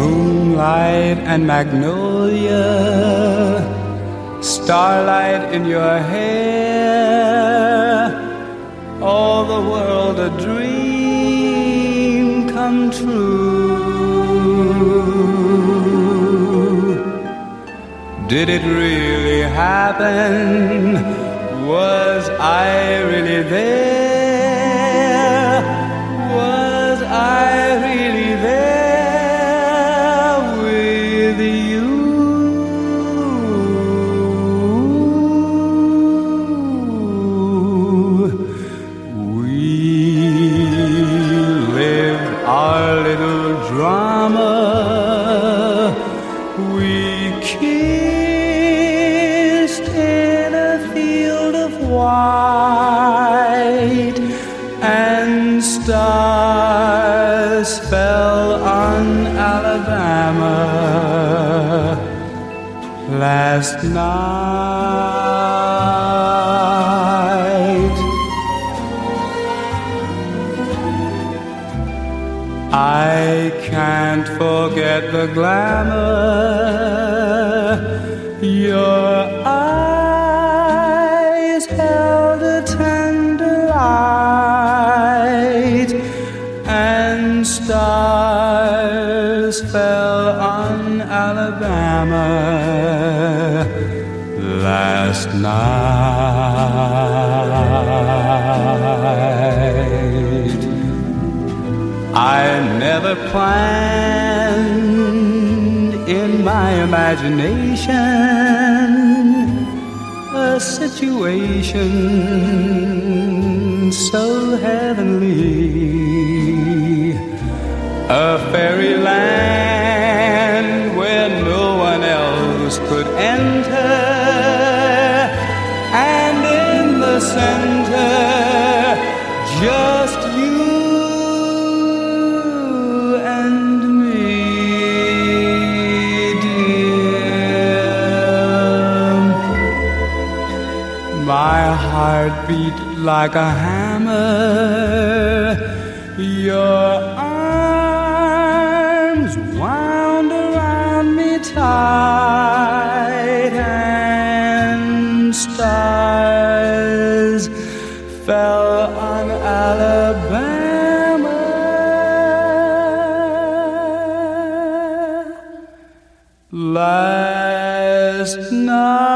Moonlight and magnolia, starlight in your hair, all the world a dream come true. Did it really happen? Was I really there? Was I really there with you? We lived our little drama. We kissed in a field of white, and stars fell on Alabama last night. I can't forget the glamour your eyes held a tender light, and stars fell on Alabama last night. I never planned in my imagination a situation so heavenly, a fairyland where no one else could enter, and in the center just you and me, dear. My heart beat like a hammer, your arms wound around me tight, and stars fell on Alabama last night.